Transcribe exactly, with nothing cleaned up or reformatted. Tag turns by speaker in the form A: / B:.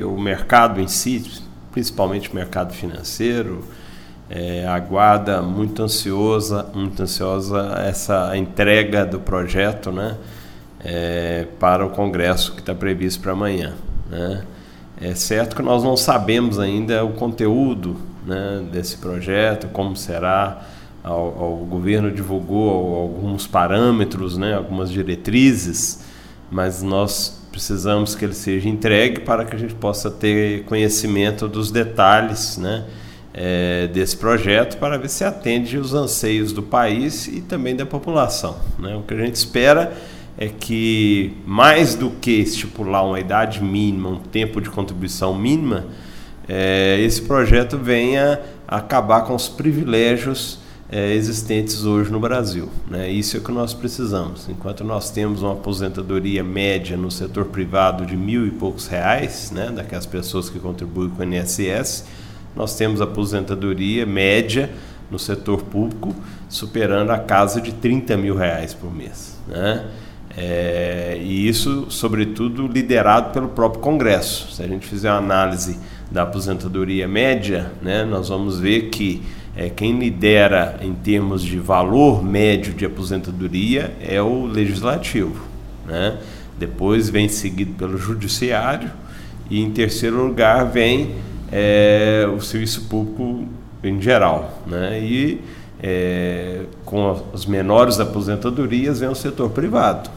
A: o mercado em si, principalmente o mercado financeiro, é, aguarda muito ansiosa, muito ansiosa essa entrega do projeto, né, é, para o Congresso que está previsto para amanhã, né? É certo que nós não sabemos ainda o conteúdo, né, desse projeto, como será. O governo divulgou alguns parâmetros, né, algumas diretrizes, mas nós precisamos que ele seja entregue para que a gente possa ter conhecimento dos detalhes, né, é, desse projeto, para ver se atende os anseios do país e também da população, né? O que a gente espera é que, mais do que estipular uma idade mínima, um tempo de contribuição mínima, é, esse projeto venha acabar com os privilégios É, existentes hoje no Brasil, né? Isso é o que nós precisamos. Enquanto nós temos uma aposentadoria média no setor privado de mil e poucos reais, né, daquelas pessoas que contribuem com o I N S S, nós temos a aposentadoria média no setor público superando a casa de trinta mil reais por mês, né? É, e isso, sobretudo, liderado pelo próprio Congresso. Se a gente fizer uma análise da aposentadoria média, né, nós vamos ver que É, quem lidera em termos de valor médio de aposentadoria é o Legislativo, né? Depois vem seguido pelo Judiciário e, em terceiro lugar, vem é, o Serviço Público em geral, né? E é, com as menores aposentadorias vem o setor privado,